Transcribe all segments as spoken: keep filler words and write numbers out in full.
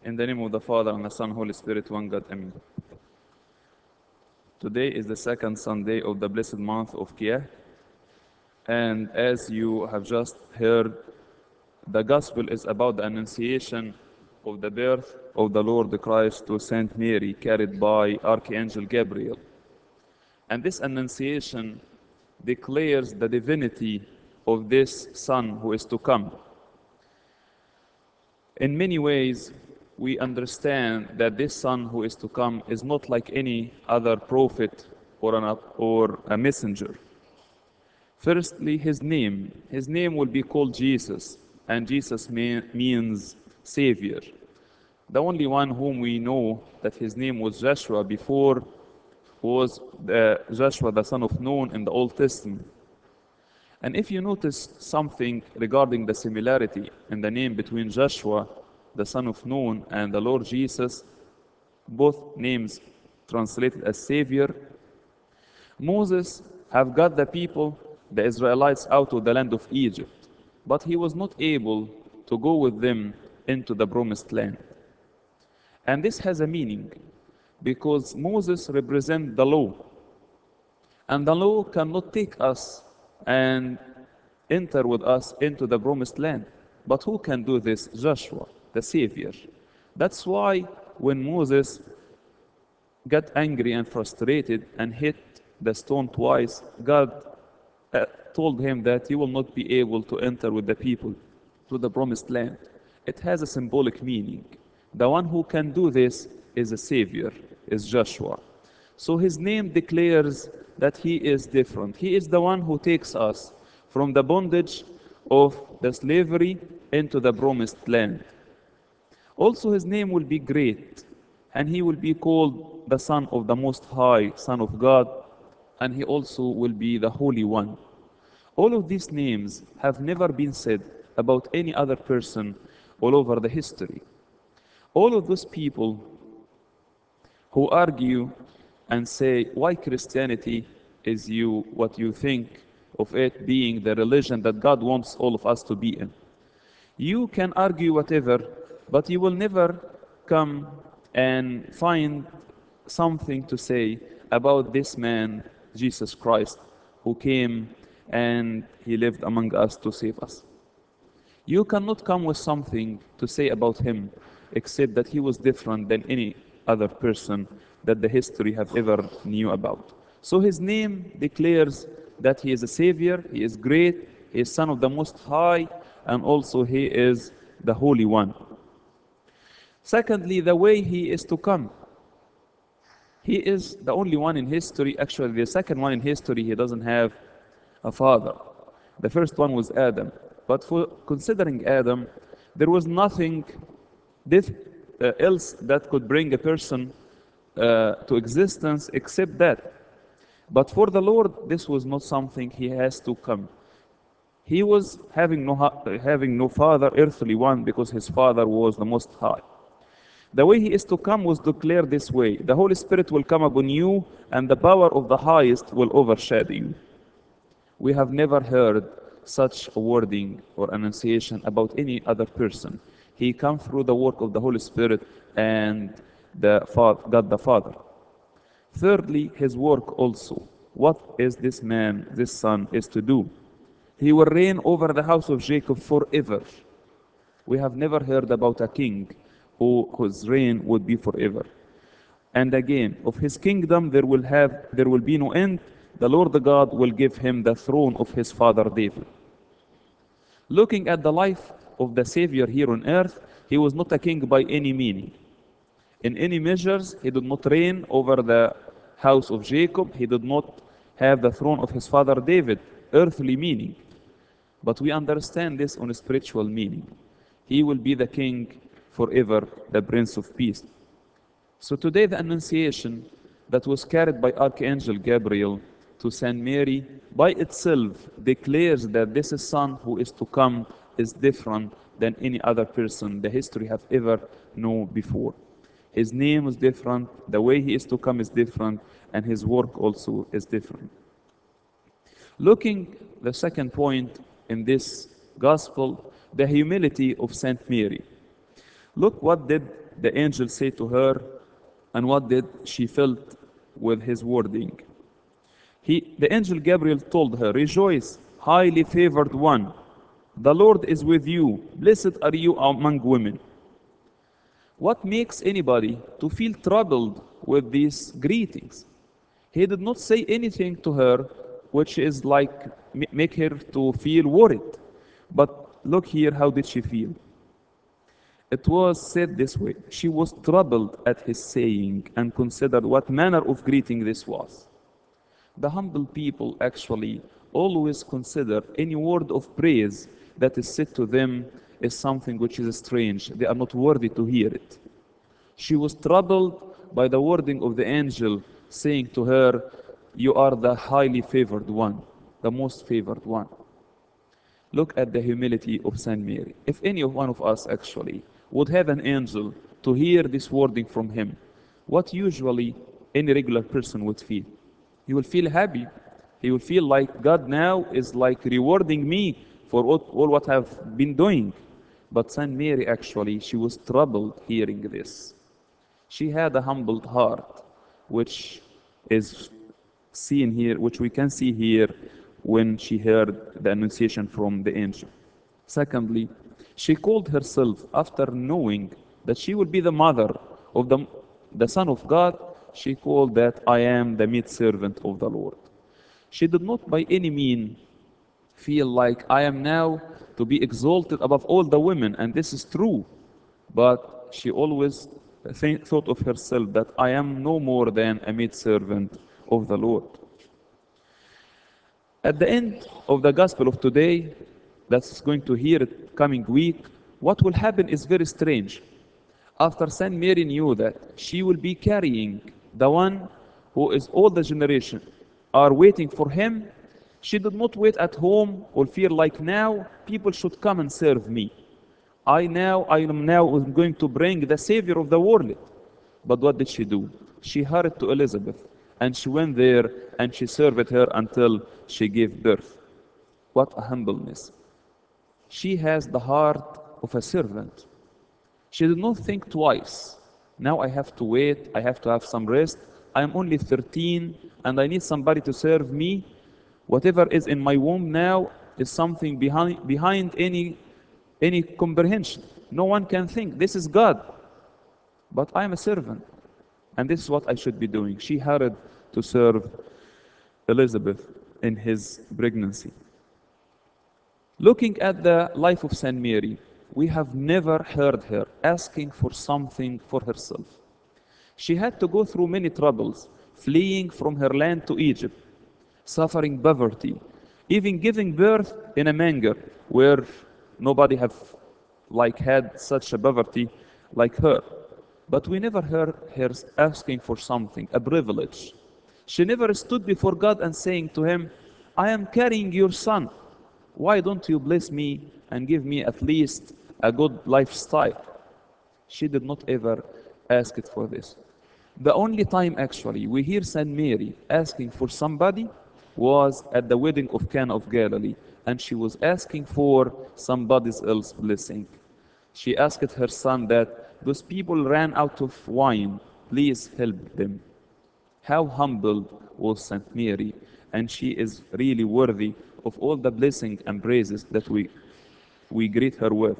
In the name of the Father, and the Son, Holy Spirit, one God, Amen. Today is the second Sunday of the blessed month of Kiyah, and as you have just heard, the Gospel is about the Annunciation of the birth of the Lord Christ to Saint Mary, carried by Archangel Gabriel. And this Annunciation declares the divinity of this Son who is to come. In many ways, we understand that this Son who is to come is not like any other prophet or, an, or a messenger. Firstly, his name. His name will be called Jesus, and Jesus mean, means Savior. The only one whom we know that his name was Joshua before was the Joshua, the son of Nun, in the Old Testament. And if you notice something regarding the similarity in the name between Joshua, the son of Nun, and the Lord Jesus, both names translated as Savior, Moses have got the people, the Israelites, out of the land of Egypt, but he was not able to go with them into the promised land. And this has a meaning, because Moses represents the law, and the law cannot take us and enter with us into the promised land. But who can do this? Joshua, the Savior. That's why when Moses got angry and frustrated and hit the stone twice, God uh, told him that he will not be able to enter with the people to the promised land. It has a symbolic meaning. The one who can do this is a Savior, is Joshua. So his name declares that he is different. He is the one who takes us from the bondage of the slavery into the promised land. Also, his name will be great, and he will be called the Son of the Most High, Son of God, and he also will be the Holy One. All of these names have never been said about any other person all over the history. All of those people who argue and say, why Christianity is you what you think of it being the religion that God wants all of us to be in. You can argue whatever, but you will never come and find something to say about this man, Jesus Christ, who came and he lived among us to save us. You cannot come with something to say about him except that he was different than any other person that the history have ever knew about. So his name declares that he is a Savior, he is great, he is Son of the Most High, and also he is the Holy One. Secondly, the way he is to come. He is the only one in history, actually the second one in history, he doesn't have a father. The first one was Adam. But for considering Adam, there was nothing this, uh, else that could bring a person uh, to existence except that. But for the Lord, this was not something he has to come. He was having no, having no father, earthly one, because his father was the Most High. The way he is to come was declared this way. The Holy Spirit will come upon you, and the power of the highest will overshadow you. We have never heard such a wording or annunciation about any other person. He comes through the work of the Holy Spirit and the Father, God the Father. Thirdly, his work also. What is this man, this son, is to do? He will reign over the house of Jacob forever. We have never heard about a king who, whose reign would be forever. And again, of his kingdom there will have there will be no end. The Lord God will give him the throne of his father David. Looking at the life of the Savior here on earth, he was not a king by any meaning. In any measures, he did not reign over the house of Jacob. He did not have the throne of his father David, earthly meaning. But we understand this on a spiritual meaning. He will be the king forever, the Prince of Peace. So today the Annunciation that was carried by Archangel Gabriel to Saint Mary by itself declares that this Son who is to come is different than any other person the history have ever known before. His name is different, the way he is to come is different, and his work also is different. Looking the second point in this gospel, the humility of Saint Mary. Look what did the angel say to her and what did she felt with his wording. He, the angel Gabriel told her, "Rejoice, highly favored one. The Lord is with you. Blessed are you among women." What makes anybody to feel troubled with these greetings? He did not say anything to her which is like make her to feel worried. But look here, how did she feel? It was said this way: she was troubled at his saying and considered what manner of greeting this was. The humble people actually always consider any word of praise that is said to them is something which is strange. They are not worthy to hear it. She was troubled by the wording of the angel saying to her, "You are the highly favored one, the most favored one." Look at the humility of Saint Mary. If any one of us actually would have an angel to hear this wording from him, what usually any regular person would feel? He will feel happy. He will feel like God now is like rewarding me for all, all what I've been doing. But Saint Mary actually, she was troubled hearing this. She had a humbled heart, which is seen here, which we can see here when she heard the annunciation from the angel. Secondly, she called herself, after knowing that she will be the mother of the, the Son of God, she called that I am the maid servant of the Lord. She did not by any mean feel like I am now to be exalted above all the women, and this is true. But she always think, thought of herself that I am no more than a maid servant of the Lord. At the end of the gospel of today, that's going to hear it coming week, what will happen is very strange. After Saint Mary knew that she will be carrying the one who is all the generation are waiting for him, she did not wait at home or feel like now people should come and serve me. I now I am now going to bring the Savior of the world. But what did she do? She hurried to Elizabeth and she went there and she served her until she gave birth. What a humbleness. She has the heart of a servant. She did not think twice. Now I have to wait, I have to have some rest. I am only thirteen and I need somebody to serve me. Whatever is in my womb now is something behind, behind any, any comprehension. No one can think, this is God. But I am a servant. And this is what I should be doing. She hurried to serve Elizabeth in his pregnancy. Looking at the life of Saint Mary, we have never heard her asking for something for herself. She had to go through many troubles, fleeing from her land to Egypt, suffering poverty, even giving birth in a manger where nobody have like had such a poverty like her. But we never heard her asking for something, a privilege. She never stood before God and saying to him, I am carrying your son. Why don't you bless me and give me at least a good lifestyle? She did not ever ask it for this. The only time actually we hear Saint Mary asking for somebody was at the wedding of Cana of Galilee, and she was asking for somebody's else blessing. She asked her son that those people ran out of wine, please help them. How humble was Saint Mary, and she is really worthy of all the blessing and praises that we, we greet her with.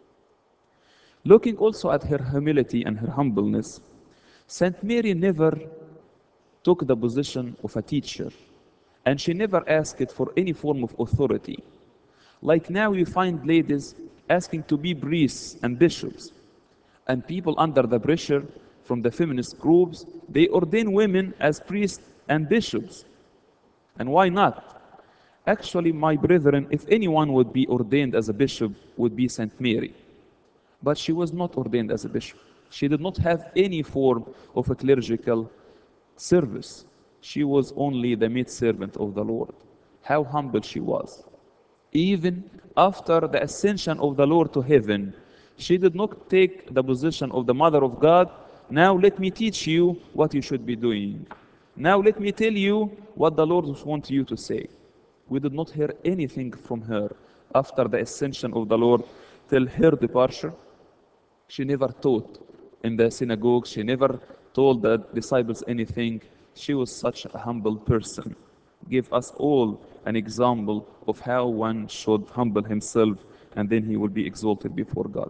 Looking also at her humility and her humbleness, Saint Mary never took the position of a teacher, and she never asked for any form of authority. Like now you find ladies asking to be priests and bishops, and people under the pressure from the feminist groups, they ordain women as priests and bishops. And why not? Actually, my brethren, if anyone would be ordained as a bishop, would be Saint Mary. But she was not ordained as a bishop. She did not have any form of a clerical service. She was only the maidservant of the Lord. How humble she was. Even after the ascension of the Lord to heaven, she did not take the position of the Mother of God. Now let me teach you what you should be doing. Now let me tell you what the Lord wants you to say. We did not hear anything from her after the ascension of the Lord till her departure. She never taught in the synagogue. She never told the disciples anything. She was such a humble person. Give us all an example of how one should humble himself and then he will be exalted before God.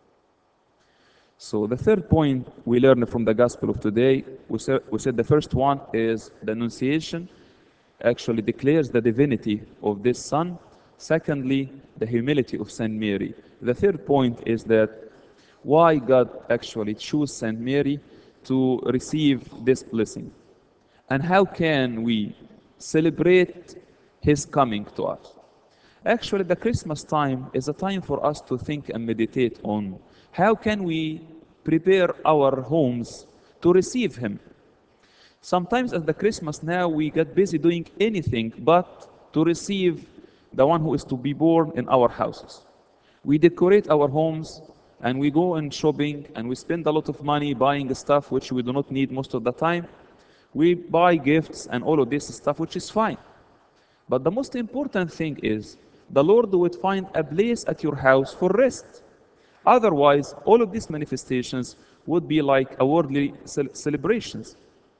So the third point we learn from the gospel of today, we said, we said the first one is the Annunciation actually declares the divinity of this Son. Secondly, the humility of Saint Mary. The third point is that why God actually chose Saint Mary to receive this blessing. And how can we celebrate his coming to us? Actually, the Christmas time is a time for us to think and meditate on how can we prepare our homes to receive him. Sometimes at the Christmas now we get busy doing anything but to receive the one who is to be born in our houses. We decorate our homes and we go in shopping and we spend a lot of money buying stuff which we do not need most of the time. We buy gifts and all of this stuff, which is fine. But the most important thing is the Lord would find a place at your house for rest. Otherwise, all of these manifestations would be like a worldly cel- celebrations.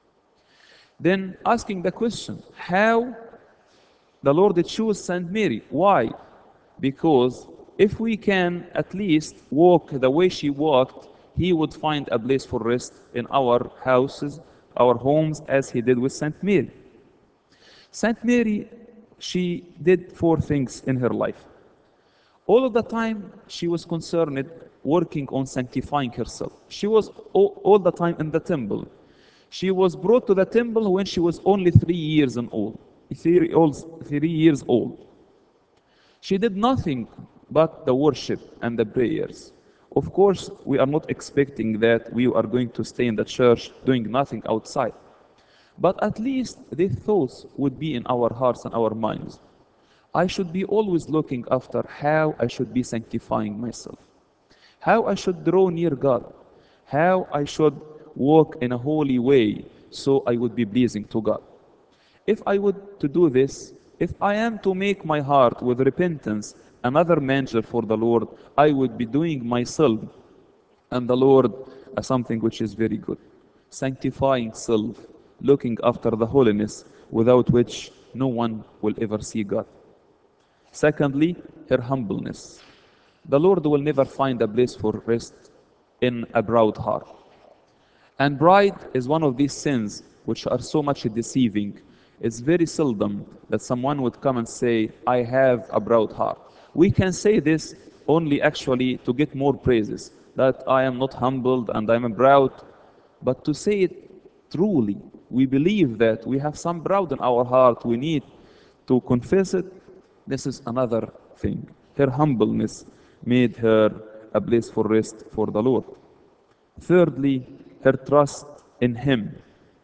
Then asking the question, how the Lord chose Saint Mary? Why? Because if we can at least walk the way she walked, he would find a place for rest in our houses, our homes, as he did with Saint Mary. Saint Mary, she did four things in her life. All of the time, she was concerned working on sanctifying herself. She was all, all the time in the temple. She was brought to the temple when she was only three years and old. Three, old, three years old. She did nothing but the worship and the prayers. Of course, we are not expecting that we are going to stay in the church doing nothing outside. But at least these thoughts would be in our hearts and our minds. I should be always looking after how I should be sanctifying myself, how I should draw near God, how I should walk in a holy way so I would be pleasing to God. If I would to do this, if I am to make my heart with repentance another manger for the Lord, I would be doing myself and the Lord uh, something which is very good. Sanctifying self, looking after the holiness without which no one will ever see God. Secondly, her humbleness. The Lord will never find a place for rest in a proud heart. And pride is one of these sins which are so much deceiving. It's very seldom that someone would come and say, I have a proud heart. We can say this only actually to get more praises, that I am not humbled and I am proud. But to say it truly, we believe that we have some proud in our heart, we need to confess it. This is another thing. Her humbleness made her a place for rest for the Lord. Thirdly, her trust in Him.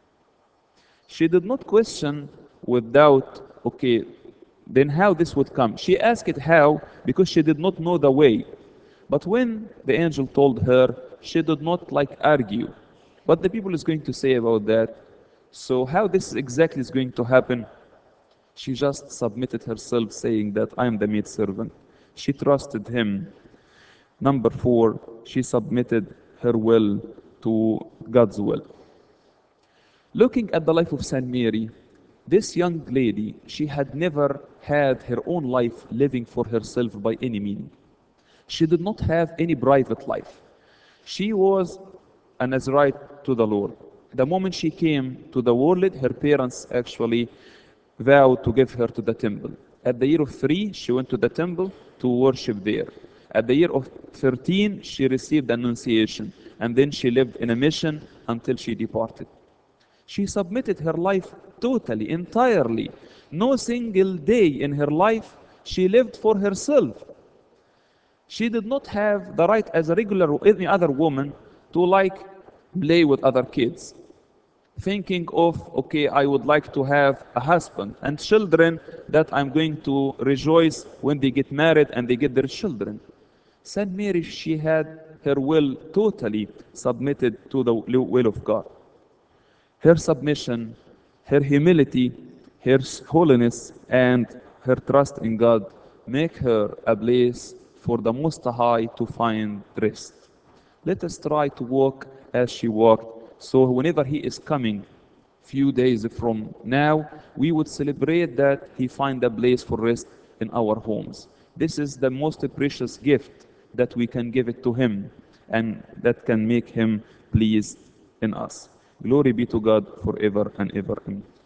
She did not question with doubt, okay, then how this would come. She asked it how because she did not know the way. But when the angel told her, she did not like argue. What the people is going to say about that? So how this exactly is going to happen? She just submitted herself saying that I am the maid servant. She trusted him. Number four, she submitted her will to God's will. Looking at the life of Saint Mary, this young lady, she had never had her own life living for herself by any meaning. She did not have any private life. She was a Nazarite to the Lord. The moment she came to the world, her parents actually vowed to give her to the temple. At the year of three, she went to the temple to worship there. At the year of thirteen, she received the Annunciation, and then she lived in a mission until she departed. She submitted her life totally, entirely. No single day in her life she lived for herself. She did not have the right as a regular or any other woman to like play with other kids. Thinking of, okay, I would like to have a husband and children that I'm going to rejoice when they get married and they get their children. Saint Mary, she had her will totally submitted to the will of God. Her submission, her humility, her holiness, and her trust in God make her a place for the Most High to find rest. Let us try to walk as she walked. So whenever he is coming, few days from now, we would celebrate that he find a place for rest in our homes. This is the most precious gift that we can give it to him and that can make him pleased in us. Glory be to God forever and ever. Amen.